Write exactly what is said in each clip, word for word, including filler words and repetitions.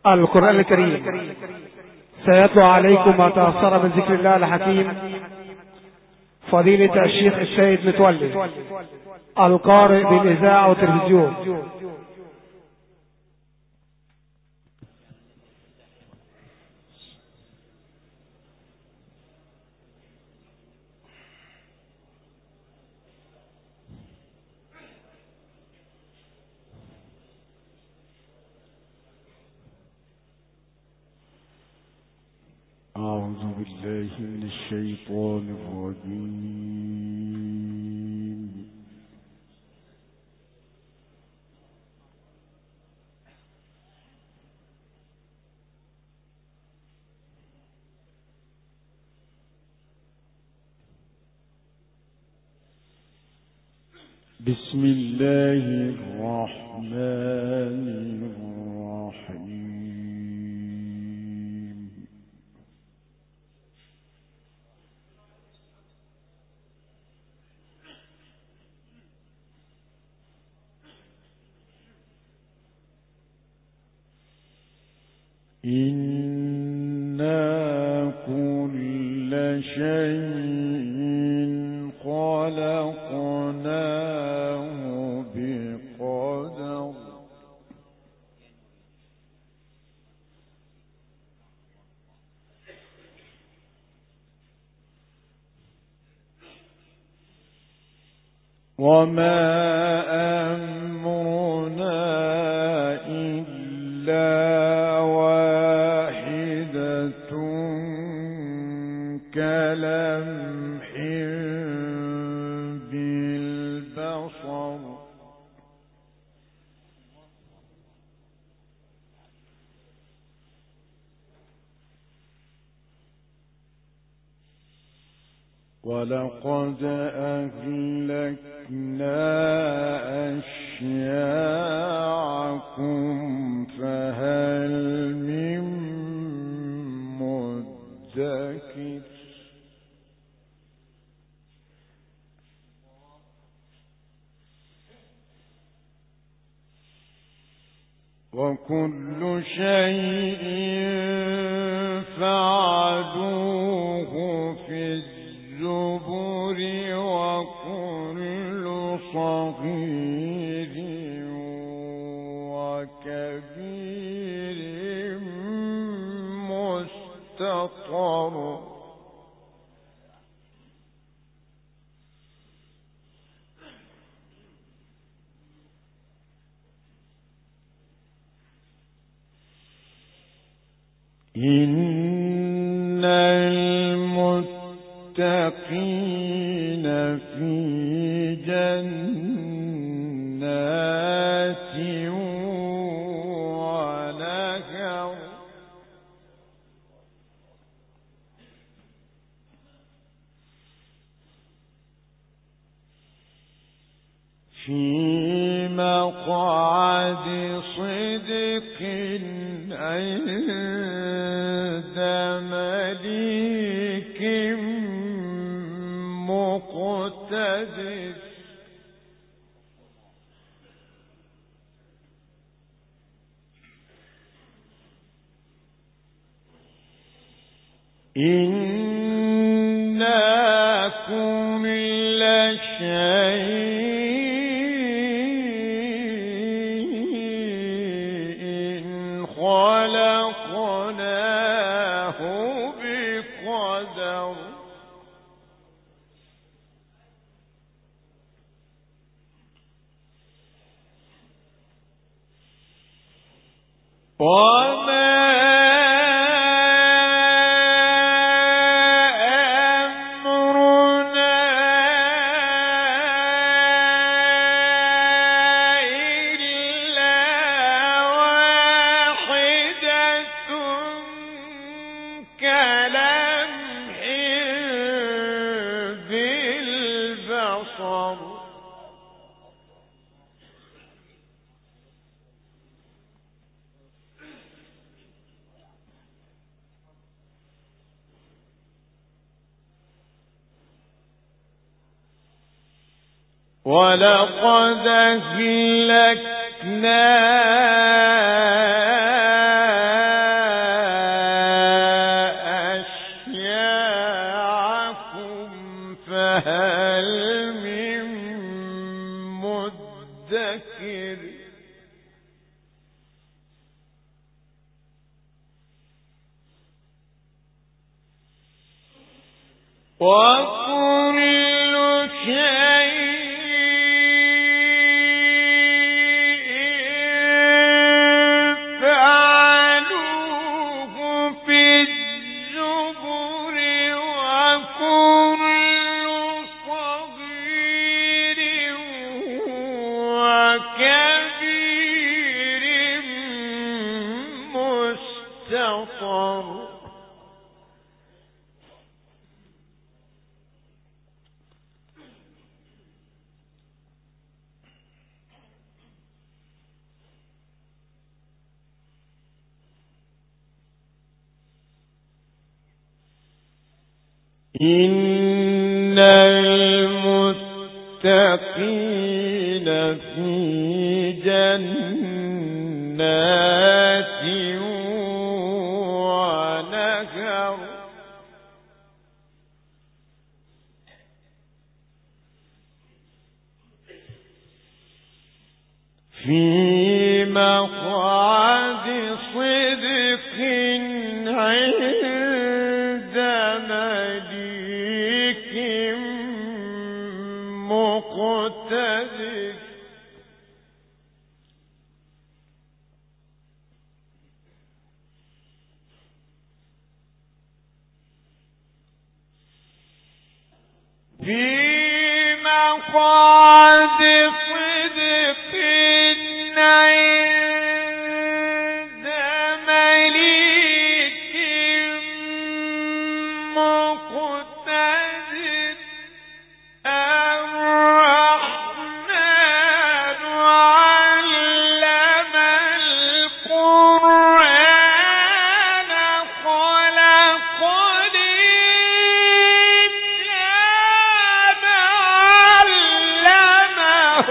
القرآن الكريم سيتلو عليكم ما تأثر من ذكر الله الحكيم فضيلة الشيخ السيد متولي القارئ بالإذاعة والتلفزيون. أعوذ بالله من الشيطان الرجيم. بسم الله الرحمن الرحيم. إنا كل شيء خلقناه بقدر. وما أمرنا إلا كلمح بالبصر. ولقد أهلكنا أشياعكم فهل من مدكر. وكل شيء فعلوه في الزبر وكل صغير وكبير مستطر. إن المتقين في جنات ونهر. في مقعد صدق عند مليك مقتدر. إنا كل شيء خلقناه بقدر. وما ولقد أهلكنا وكل شيء فعلوه في الزبر وكل صغير وكبير مستطر. إن المتقين في جنات ونهر في مقعد صدق عند مليك مقتدر. في مقعد صدق عند مليك مقتدر. الرحمن علم القرآن خلق الإنسان علمه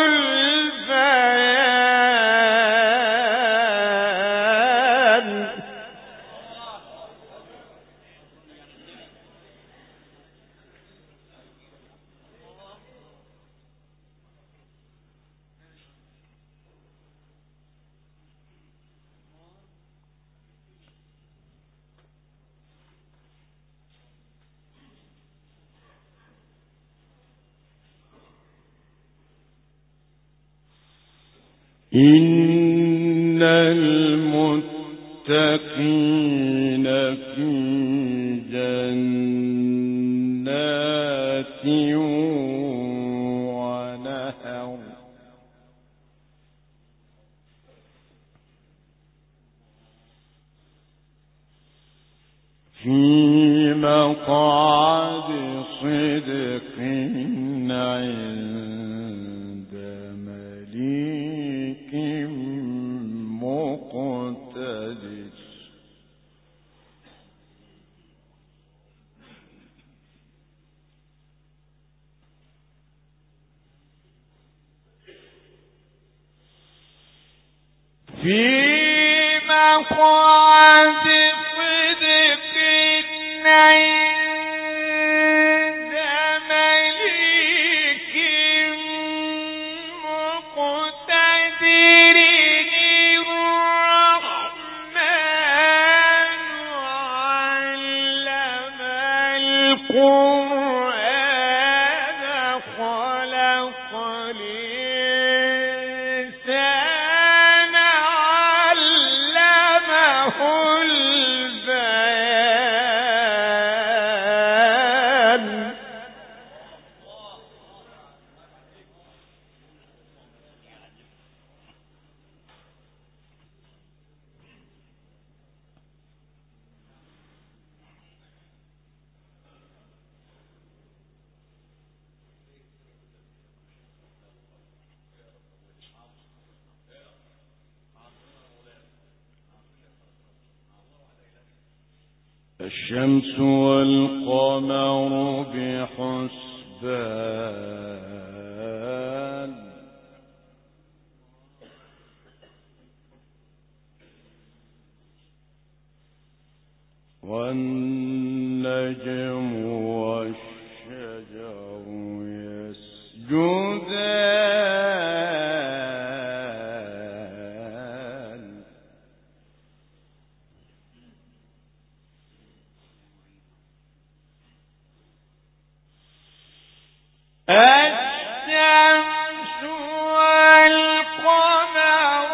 البيان. إن المتقين في جنات ونهر في مقعد صدق عند مليك مقتدر. في مقعد صدق عند مليك مقتدر. الرحمن علم القرآن خلق الإنسان علمه البيان. الشمس والقمر بحسبان والنجم والشجر يسجدان الشمس والقمر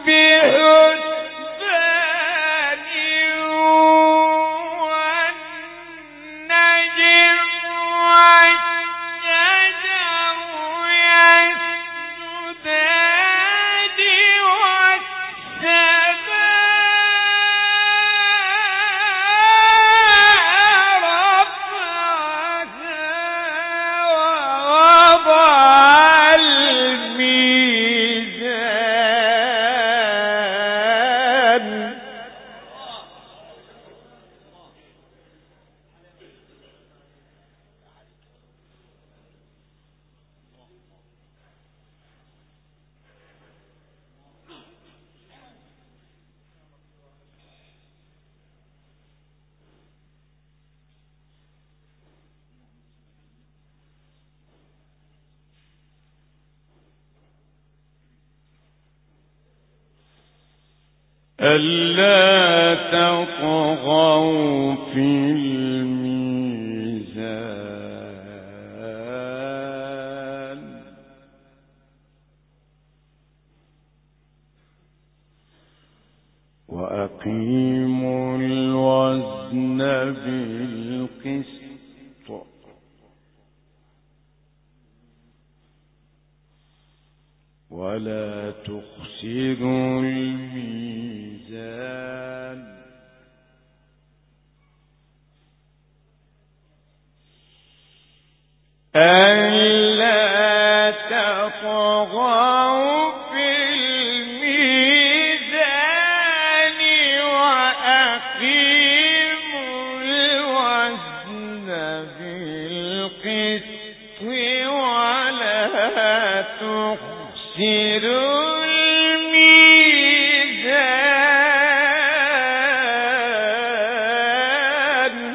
بحسبان والنجم والشجر يسجدان والسماء رفعها ووضع الميزان ألا تطغوا في الميزان وأقيموا الوزن بالقسط ولا تخسروا الميزان ألا تطغوا في الميزان وأقيموا الوزن بالقسط ولا تخسروا الميزان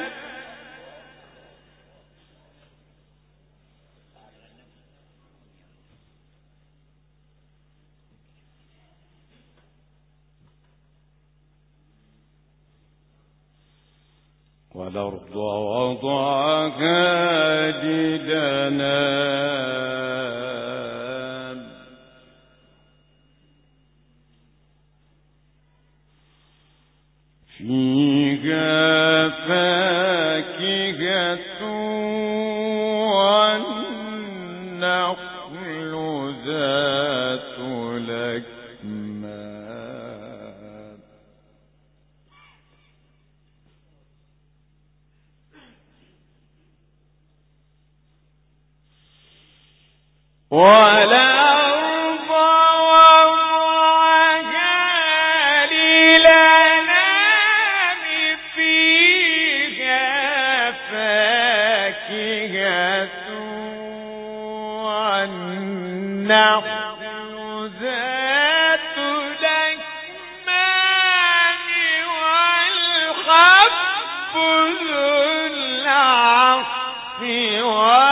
والأرض وضعها للأنام فيها فاكهة والنخل ذات الأكمام والأرض وضعها للأنام فيها فاكهة والنخل ذات الأكمام والحب ذو العصف